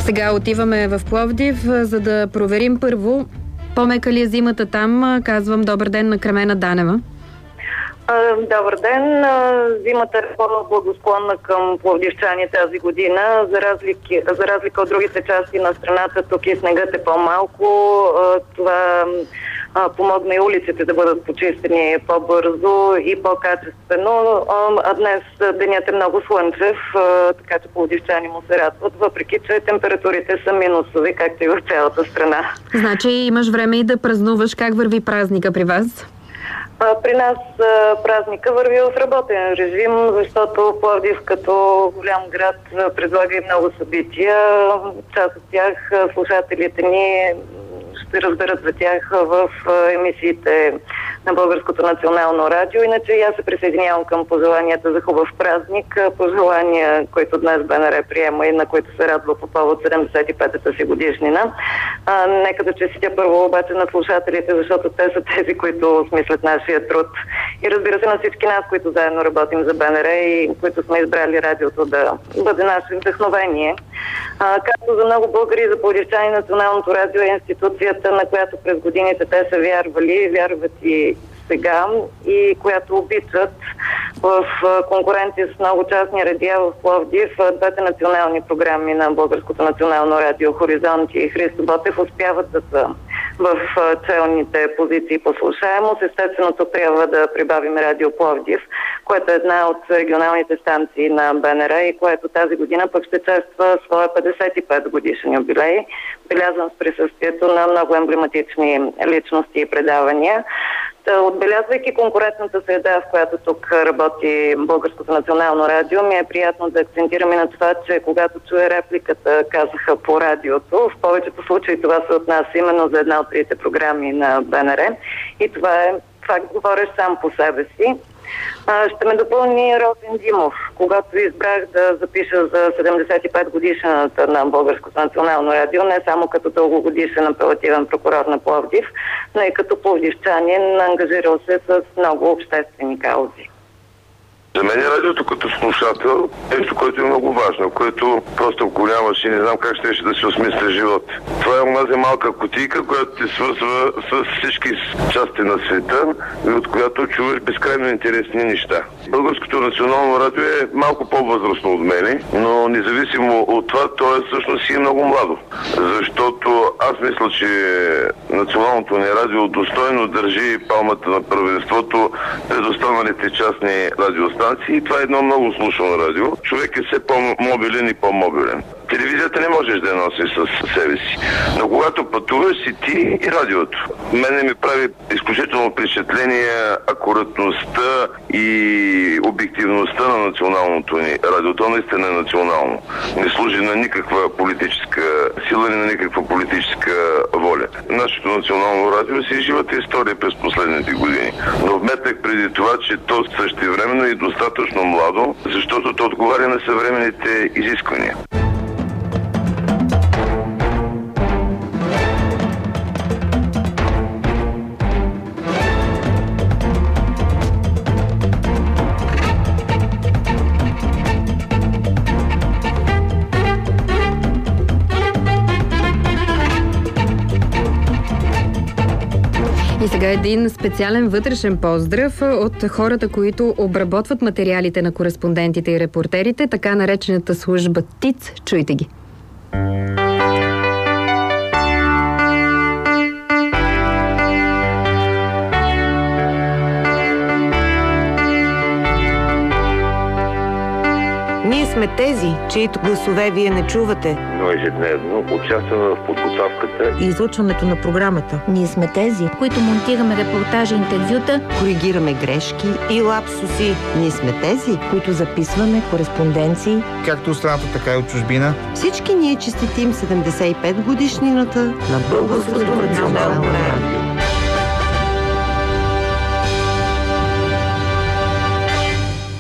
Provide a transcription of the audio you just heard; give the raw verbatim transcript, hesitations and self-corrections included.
Сега отиваме в Пловдив, за да проверим първо по-мека ли е зимата там. Казвам добър ден на Кремена Данева. Добър ден. Зимата е по-благосклонна към пловдивчани тази година. За разлика, за разлика от другите части на страната, тук и снегът е по-малко. Това помогна и улиците да бъдат почистени по-бързо и по-качествено. А днес денят е много слънчев, така че пловдивчани му се радват, въпреки че температурите са минусови, както и в цялата страна. Значи имаш време и да празнуваш. Как върви празника при вас? При нас празника върви в работен режим, защото Пловдив като голям град предлага и много събития. Част от тях слушателите ни ще разберат за тях в емисиите на Българското национално радио. Иначе аз се присъединявам към пожеланията за хубав празник. Пожелания, които днес БНР приема и на които се радва по повод седемдесет и петата си годишнина. А, нека да честитя първо обаче на слушателите, защото те са тези, които осмислят нашия труд. И разбира се на всички нас, които заедно работим за БНР и които сме избрали радиото да бъде наше вдъхновение. А, както за много българи и за пловдивчани, Националното радио е институцията, на която през годините те са вярвали, вярват и сега, и която обичат. В конкуренция с много частни радиа в Пловдив, двете национални програми на Българското национално радио Хоризонти и Христо Ботев успяват да са в челните позиции по слушаемост. Естествено, тук трябва да прибавим Радио Пловдив, което е една от регионалните станции на БНР и което тази година пък ще чества своя петдесет и пет годишен юбилей, белязан с присъствието на много емблематични личности и предавания. Отбелязвайки конкурентната среда, в която тук работи Българското национално радио, ми е приятно да акцентираме на това, че когато чуя репликата "казаха по радиото", в повечето случаи това се отнася именно за една от трите програми на БНР и това е факт, говорещ сам по себе си. Ще ме допълни Росен Димов. Когато избрах да запиша за седемдесет и пет годишната на Българското национално радио, не само като дългогодишен апелативен прокурор на Пловдив, но и като пловдивчанин, ангажирал се с много обществени каузи. За мен е радиото като слушател нещо, което е много важно, което просто ако нямаш и не знам как ще да си осмисля живот. Това е онази малка кутийка, която те свързва с всички части на света и от която чуваш безкрайно интересни неща. Българското национално радио е малко по-възрастно от мене, но независимо от това, то е всъщност и много младо. Защото аз мисля, че националното ни радио достойно държи палмата на първенството пред останалите частни радиостанции. И това е едно много слушано радио. Човек е все по-мобилен и по-мобилен. Телевизията не можеш да я носиш със себе си. Но когато пътуваш си ти и радиото. Мене ми прави изключително впечатление акуратността и обективността на националното ни радио. То наистина е национално. Не служи на никаква политическа сила, ни на никаква политическа воля. Нашето национално радио си живата история през последните години. Но вметнах преди това, че то същевременно е достатъчно младо, защото то отговаря на съвременните изисквания. И сега един специален вътрешен поздрав от хората, които обработват материалите на кореспондентите и репортерите, така наречената служба ТИЦ. Чуйте ги. Ние сме тези, чието гласове вие не чувате. Но ежедневно участваме в подготовката и излъчването на програмата. Ние сме тези, които монтираме репортажи, интервюта, коригираме грешки и лапсуси. Ние сме тези, които записваме кореспонденции, както от страната, така и от чужбина. Всички ние честитим седемдесет и пет годишнината на Българското национално радио.